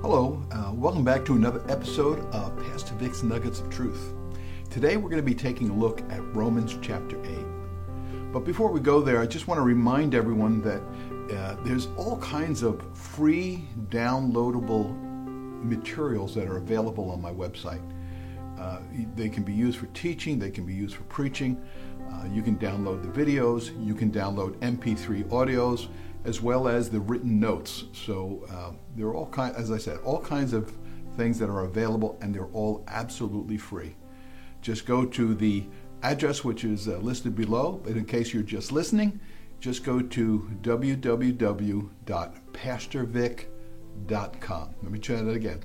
Hello, welcome back to another episode of Pastor Vic's Nuggets of Truth. Today we're going to be taking a look at Romans chapter 8. But before we go there, I just want to remind everyone that there's all kinds of free downloadable materials that are available on my website. They can be used for teaching, they can be used for preaching. You can download the videos, you can download MP3 audios, as well as the written notes. So there are all kinds, as I said, all kinds of things that are available, and they're all absolutely free. Just go to the address which is listed below, but in case you're just listening, just go to www.pastorvic.com. Let me try that again.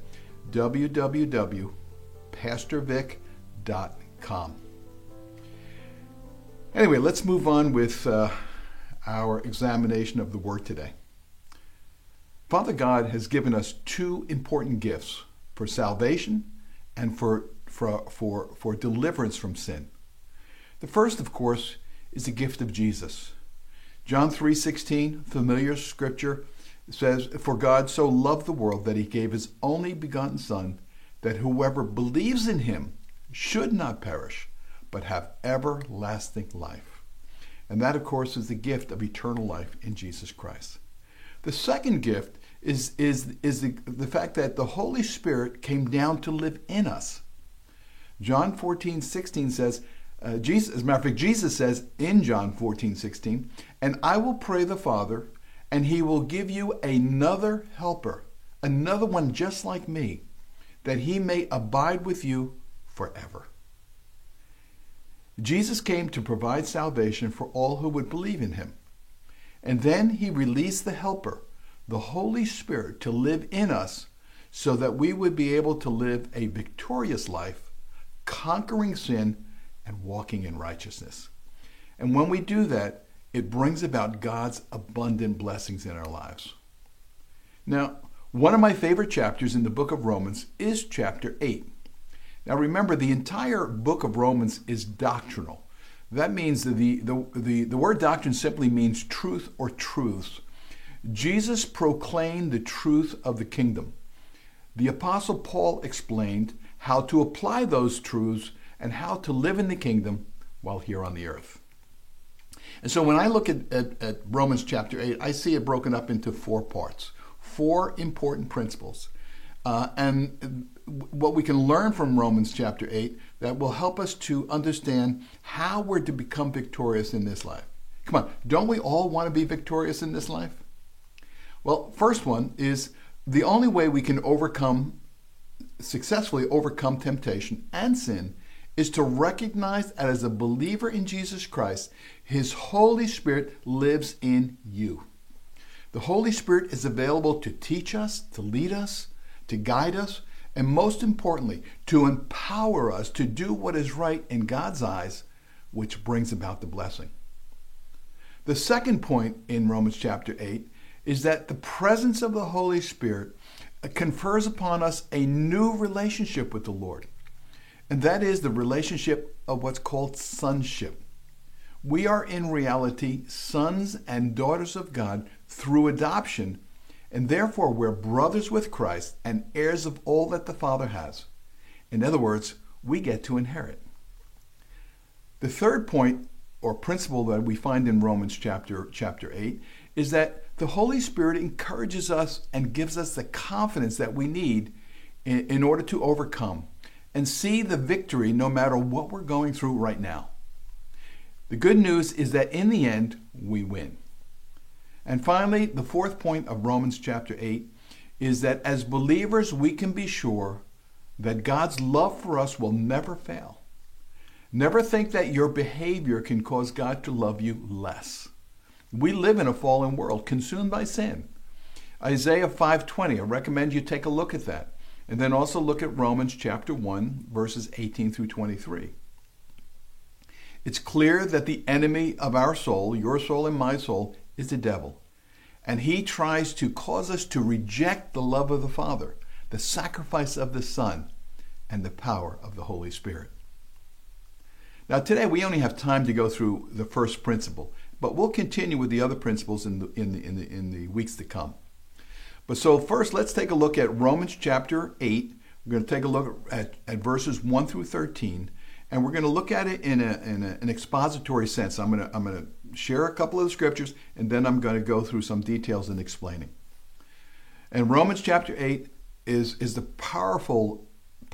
www.pastorvic.com. Anyway, let's move on with our examination of the Word today. Father God has given us two important gifts for salvation and for deliverance from sin. The first, of course, is the gift of Jesus. John 3:16, familiar scripture, says, "For God so loved the world that he gave his only begotten Son, that whoever believes in him should not perish, but have everlasting life." And that, of course, is the gift of eternal life in Jesus Christ. The second gift is the fact that the Holy Spirit came down to live in us. John 14:16 says, as a matter of fact, Jesus says in John 14:16, "And I will pray the Father, and he will give you another helper, another one just like me, that he may abide with you forever." Jesus came to provide salvation for all who would believe in him. And then he released the Helper, the Holy Spirit, to live in us so that we would be able to live a victorious life, conquering sin and walking in righteousness. And when we do that, it brings about God's abundant blessings in our lives. Now, one of my favorite chapters in the book of Romans is chapter 8. Now remember, the entire book of Romans is doctrinal. That means the word doctrine simply means truth or truths. Jesus proclaimed the truth of the kingdom. The Apostle Paul explained how to apply those truths and how to live in the kingdom while here on the earth. And so when I look at Romans chapter 8, I see it broken up into four parts, four important principles. And what we can learn from Romans chapter 8 that will help us to understand how we're to become victorious in this life. Come on, don't we all want to be victorious in this life? Well, first one is the only way we can successfully overcome temptation and sin is to recognize that as a believer in Jesus Christ, his Holy Spirit lives in you. The Holy Spirit is available to teach us, to lead us, to guide us, and most importantly, to empower us to do what is right in God's eyes, which brings about the blessing. The second point in Romans chapter 8 is that the presence of the Holy Spirit confers upon us a new relationship with the Lord. And that is the relationship of what's called sonship. We are in reality sons and daughters of God through adoption, and therefore we're brothers with Christ and heirs of all that the Father has. In other words, we get to inherit. The third point or principle that we find in Romans chapter 8 is that the Holy Spirit encourages us and gives us the confidence that we need in order to overcome and see the victory no matter what we're going through right now. The good news is that in the end, we win. And finally, the fourth point of Romans chapter 8 is that as believers, we can be sure that God's love for us will never fail. Never think that your behavior can cause God to love you less. We live in a fallen world consumed by sin. Isaiah 5:20, I recommend you take a look at that. And then also look at Romans chapter 1, verses 18 through 23. It's clear that the enemy of our soul, your soul and my soul, is the devil. And he tries to cause us to reject the love of the Father, the sacrifice of the Son, and the power of the Holy Spirit. Now today we only have time to go through the first principle, but we'll continue with the other principles in the weeks to come. But so first, let's take a look at Romans chapter 8. We're going to take a look at verses 1 through 13, and we're going to look at it in an expository sense. I'm going to share a couple of the scriptures, and then I'm going to go through some details in explaining. And Romans chapter 8 is the powerful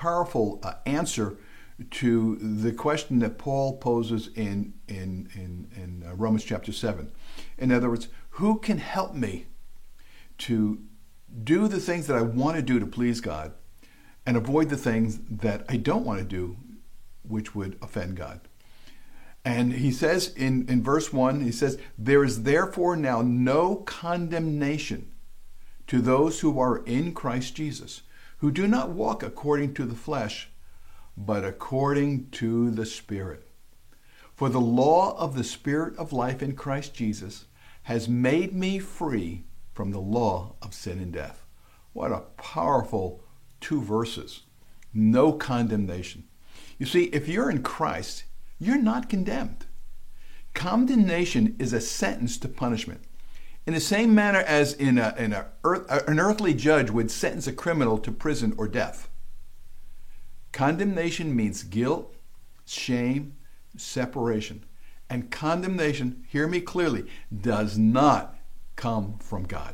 answer to the question that Paul poses in Romans chapter 7. In other words, who can help me to do the things that I want to do to please God and avoid the things that I don't want to do, which would offend God? And he says in verse 1, he says, there is therefore now no condemnation to those who are in Christ Jesus, who do not walk according to the flesh, but according to the Spirit. For the law of the Spirit of life in Christ Jesus has made me free from the law of sin and death. What a powerful 2 verses. No condemnation. You see, if you're in Christ, you're not condemned. Condemnation is a sentence to punishment. In the same manner as an earthly judge would sentence a criminal to prison or death. Condemnation means guilt, shame, separation. And condemnation, hear me clearly, does not come from God.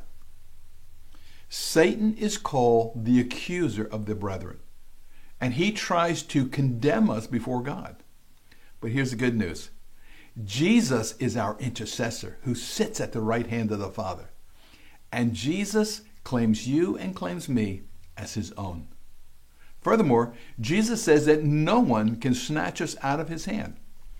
Satan is called the accuser of the brethren, and he tries to condemn us before God. But here's the good news. Jesus is our intercessor who sits at the right hand of the Father. And Jesus claims you and claims me as his own. Furthermore, Jesus says that no one can snatch us out of his hand.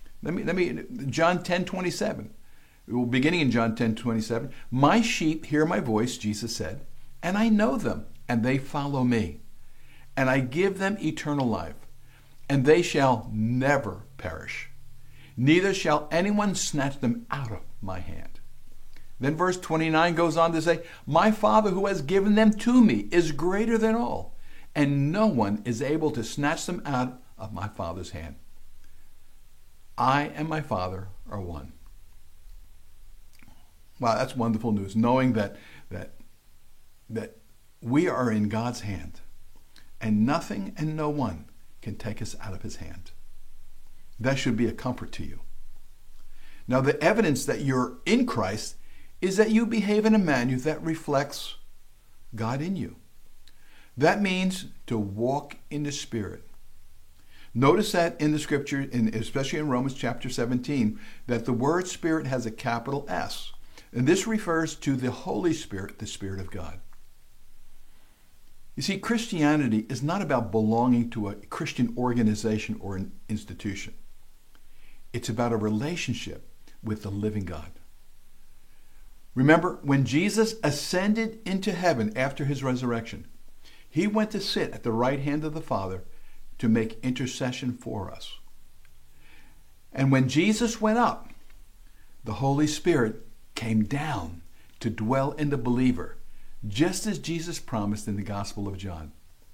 John 10:27. Beginning in John 10:27, my sheep hear my voice, Jesus said, and I know them, and they follow me. And I give them eternal life, and they shall never perish. Neither shall anyone snatch them out of my hand. Then verse 29 goes on to say, my Father who has given them to me is greater than all, and no one is able to snatch them out of my Father's hand. I and my Father are one. Wow, that's wonderful news, knowing that we are in God's hand, and nothing and no one can take us out of his hand. That should be a comfort to you. Now, the evidence that you're in Christ is that you behave in a manner that reflects God in you. That means to walk in the Spirit. Notice that in the scripture, especially in Romans chapter 17, that the word Spirit has a capital S. And this refers to the Holy Spirit, the Spirit of God. You see, Christianity is not about belonging to a Christian organization or an institution. It's about a relationship with the living God. Remember, when Jesus ascended into heaven after his resurrection, he went to sit at the right hand of the Father to make intercession for us. And when Jesus went up, the Holy Spirit came down to dwell in the believer, just as Jesus promised in the Gospel of John.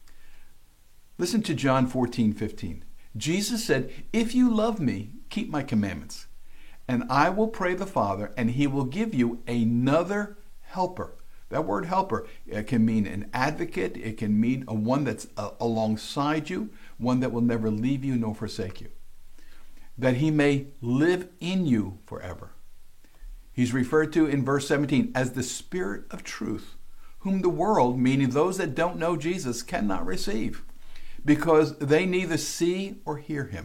Listen to John 14:15. Jesus said, if you love me, keep my commandments, and I will pray the Father, and he will give you another helper. That word helper, it can mean an advocate. It can mean one that's alongside you, one that will never leave you nor forsake you, that he may live in you forever. He's referred to in verse 17 as the Spirit of truth, whom the world, meaning those that don't know Jesus, cannot receive, because they neither see or hear him,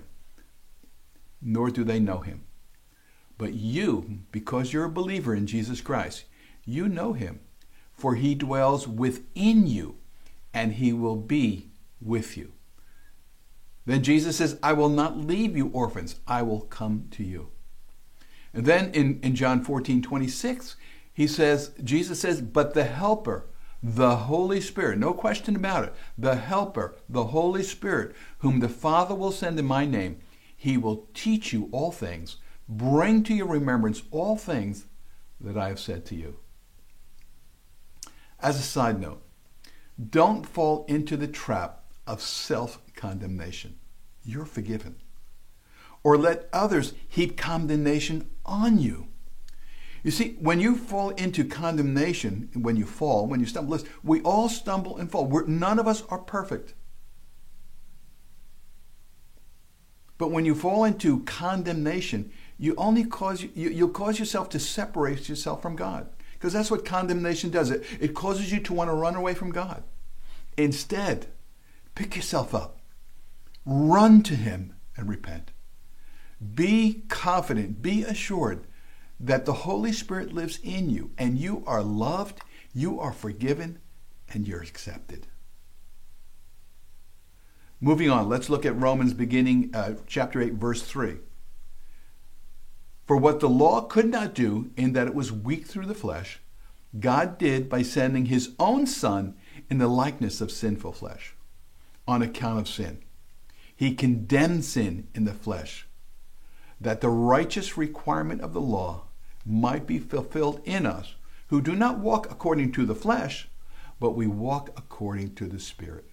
nor do they know him. But you, because you're a believer in Jesus Christ, you know him, for he dwells within you, and he will be with you. Then Jesus says, I will not leave you orphans, I will come to you. And then in John 14:26, Jesus says, but the Helper, the Holy Spirit, no question about it, the Helper, the Holy Spirit, whom the Father will send in my name, he will teach you all things, bring to your remembrance all things that I have said to you. As a side note, don't fall into the trap of self-condemnation. You're forgiven. Or let others heap condemnation on you. You see, when you fall into condemnation, when you stumble, listen, we all stumble and fall. None of us are perfect. But when you fall into condemnation, you'll cause yourself to separate yourself from God. Because that's what condemnation does. It causes you to want to run away from God. Instead, pick yourself up. Run to Him and repent. Be confident, be assured that the Holy Spirit lives in you and you are loved, you are forgiven, and you're accepted. Moving on, let's look at Romans chapter 8, verse 3. For what the law could not do, in that it was weak through the flesh, God did by sending His own Son in the likeness of sinful flesh, on account of sin. He condemned sin in the flesh, that the righteous requirement of the law might be fulfilled in us, who do not walk according to the flesh, but we walk according to the Spirit.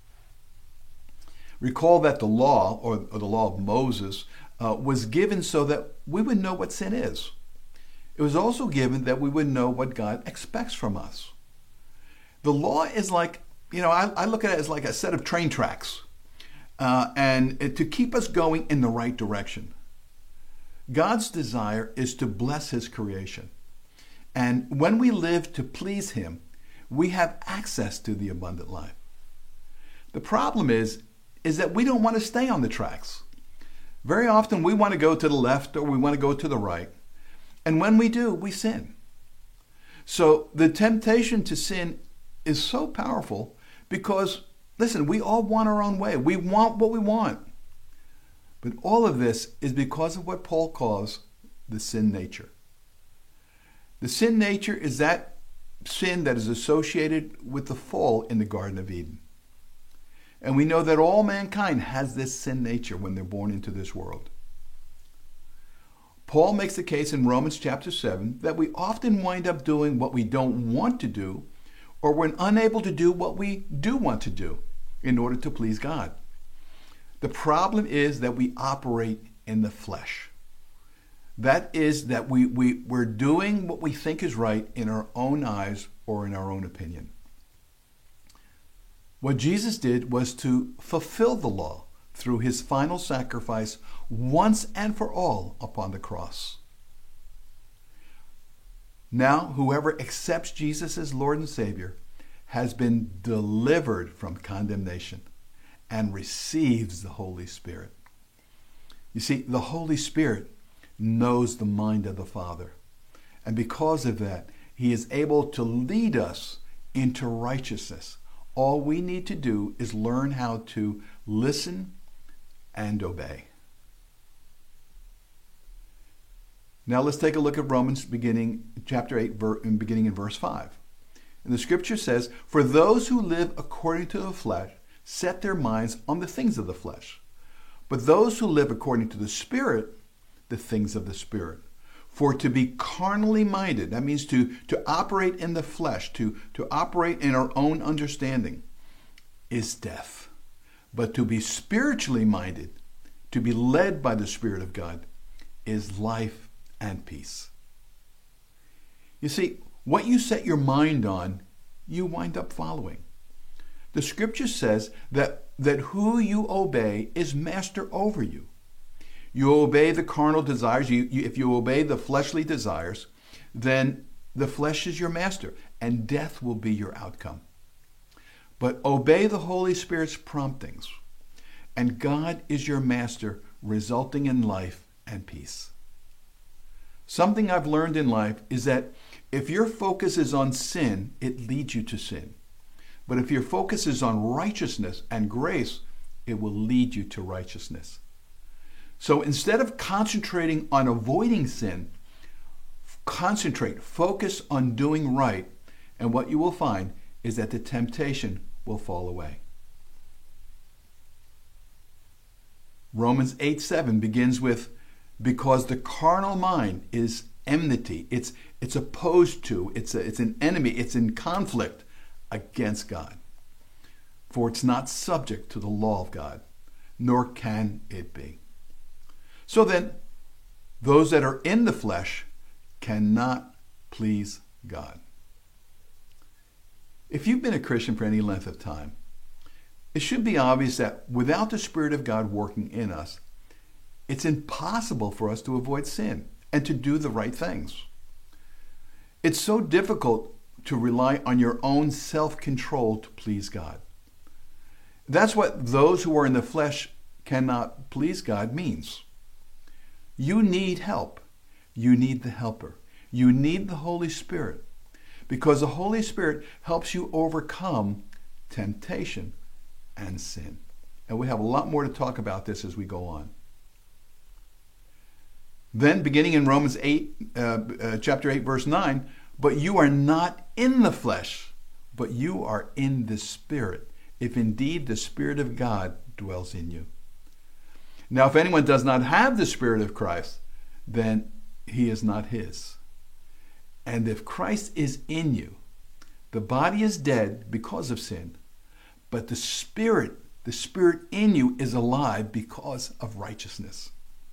Recall that the law, or the law of Moses, was given so that we would know what sin is. It was also given that we would know what God expects from us. The law is like, I look at it as like a set of train tracks, and to keep us going in the right direction. God's desire is to bless His creation. And when we live to please Him, we have access to the abundant life. The problem is that we don't want to stay on the tracks. Very often we want to go to the left or we want to go to the right. And when we do, we sin. So the temptation to sin is so powerful because, listen, we all want our own way. We want what we want. But all of this is because of what Paul calls the sin nature. The sin nature is that sin that is associated with the fall in the Garden of Eden. And we know that all mankind has this sin nature when they're born into this world. Paul makes the case in Romans chapter 7 that we often wind up doing what we don't want to do, or we're unable to do what we do want to do in order to please God. The problem is that we operate in the flesh. That is that we're doing what we think is right in our own eyes or in our own opinion. What Jesus did was to fulfill the law through His final sacrifice once and for all upon the cross. Now, whoever accepts Jesus as Lord and Savior has been delivered from condemnation and receives the Holy Spirit. You see, the Holy Spirit knows the mind of the Father. And because of that, He is able to lead us into righteousness. All we need to do is learn how to listen and obey. Now let's take a look at Romans chapter 8, beginning in verse 5. And the scripture says, "For those who live according to the flesh set their minds on the things of the flesh. But those who live according to the Spirit, the things of the Spirit. For to be carnally minded," that means to operate in the flesh, to operate in our own understanding, "is death. But to be spiritually minded, to be led by the Spirit of God, is life and peace." You see, what you set your mind on, you wind up following. The scripture says that who you obey is master over you. You obey the carnal desires. If you obey the fleshly desires, then the flesh is your master, and death will be your outcome. But obey the Holy Spirit's promptings, and God is your master, resulting in life and peace. Something I've learned in life is that if your focus is on sin, it leads you to sin. But if your focus is on righteousness and grace, it will lead you to righteousness. So instead of concentrating on avoiding sin, focus on doing right, and what you will find is that the temptation will fall away. Romans 8:7 begins with, "Because the carnal mind is enmity." It's opposed to, it's an enemy, it's in conflict against God. "For it's not subject to the law of God, nor can it be." So then, those that are in the flesh cannot please God. If you've been a Christian for any length of time, it should be obvious that without the Spirit of God working in us, it's impossible for us to avoid sin and to do the right things. It's so difficult to rely on your own self-control to please God. That's what those who are in the flesh cannot please God means. You need help. You need the helper. You need the Holy Spirit, because the Holy Spirit helps you overcome temptation and sin. And we have a lot more to talk about this as we go on. Then, beginning in Romans 8, chapter 8, verse 9, but you are not in the flesh, but you are in the Spirit, if indeed the Spirit of God dwells in you. Now, if anyone does not have the Spirit of Christ, then he is not his. And if Christ is in you, the body is dead because of sin, but the Spirit in you is alive because of righteousness.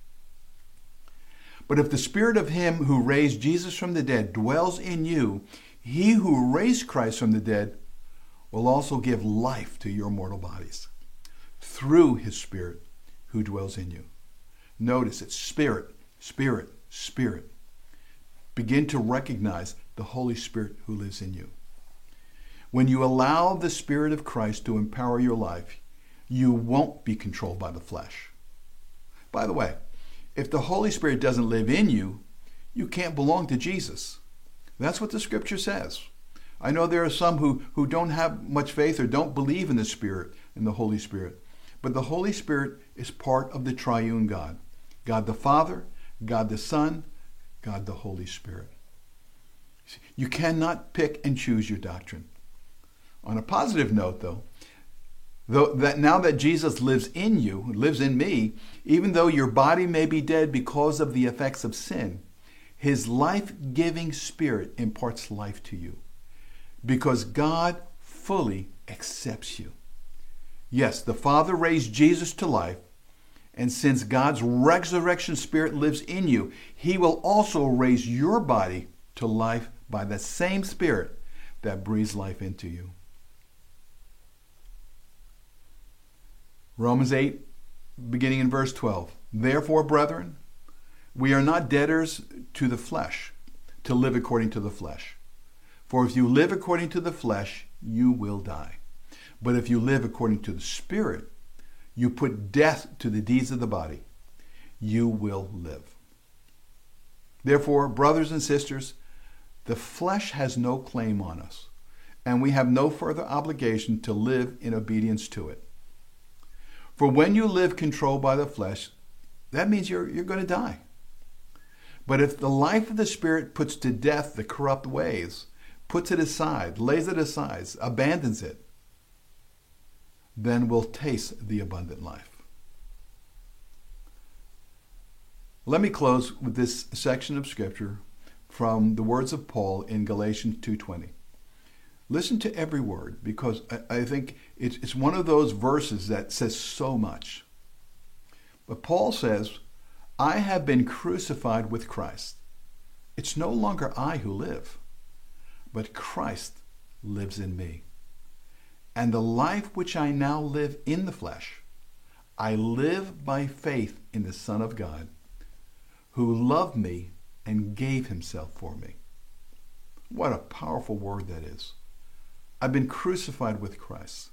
But if the Spirit of him who raised Jesus from the dead dwells in you, he who raised Christ from the dead will also give life to your mortal bodies through his Spirit who dwells in you. Notice it's Spirit, Spirit, Spirit. Begin to recognize the Holy Spirit who lives in you. When you allow the Spirit of Christ to empower your life, you won't be controlled by the flesh. By the way, if the Holy Spirit doesn't live in you, you can't belong to Jesus. That's what the Scripture says. I know there are some who don't have much faith or don't believe in the Spirit, in the Holy Spirit. But the Holy Spirit is part of the triune God. God the Father, God the Son, God the Holy Spirit. You cannot pick and choose your doctrine. On a positive note, though that now that Jesus lives in you, lives in me, even though your body may be dead because of the effects of sin, his life-giving Spirit imparts life to you because God fully accepts you. Yes, the Father raised Jesus to life, and since God's resurrection Spirit lives in you, he will also raise your body to life by the same Spirit that breathes life into you. Romans 8, beginning in verse 12. Therefore, brethren, we are not debtors to the flesh, to live according to the flesh. For if you live according to the flesh, you will die. But if you live according to the Spirit, you put death to the deeds of the body, you will live. Therefore, brothers and sisters, the flesh has no claim on us, and we have no further obligation to live in obedience to it. For when you live controlled by the flesh, that means you're going to die. But if the life of the Spirit puts to death the corrupt ways, puts it aside, lays it aside, abandons it, then we'll taste the abundant life. Let me close with this section of Scripture from the words of Paul in Galatians 2:20. Listen to every word, because I think it's one of those verses that says so much. But Paul says, I have been crucified with Christ. It's no longer I who live, but Christ lives in me. And the life which I now live in the flesh, I live by faith in the Son of God, who loved me and gave himself for me. What a powerful word that is. I've been crucified with Christ.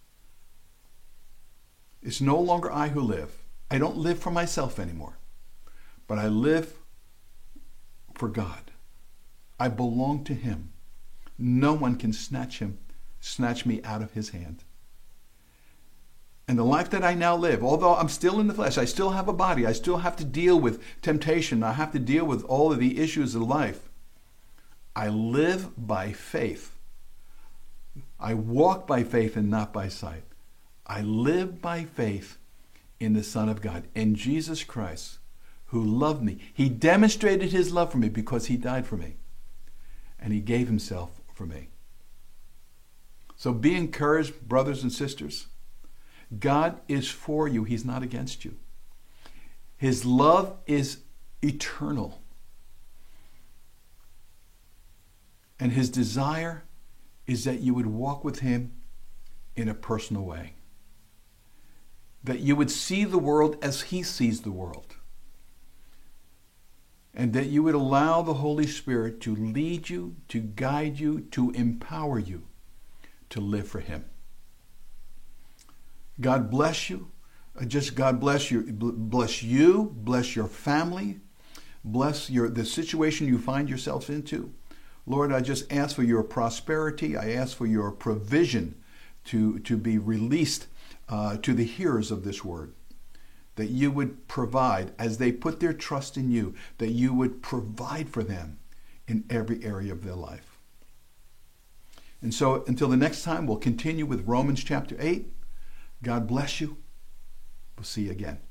It's no longer I who live. I don't live for myself anymore, but I live for God. I belong to him. No one can snatch me out of his hand. And the life that I now live, although I'm still in the flesh, I still have a body, I still have to deal with temptation, I have to deal with all of the issues of life. I live by faith. I walk by faith and not by sight. I live by faith in the Son of God, in Jesus Christ, who loved me. He demonstrated his love for me because he died for me, and he gave himself for me. So be encouraged, brothers and sisters. God is for you. He's not against you. His love is eternal. And his desire is that you would walk with him in a personal way. That you would see the world as he sees the world. And that you would allow the Holy Spirit to lead you, to guide you, to empower you to live for him. God bless you. God bless you, bless your family, bless the situation you find yourself into. Lord, I just ask for your prosperity. I ask for your provision to be released to the hearers of this word. That you would provide, as they put their trust in you, that you would provide for them in every area of their life. And so until the next time, we'll continue with Romans chapter 8. God bless you. We'll see you again.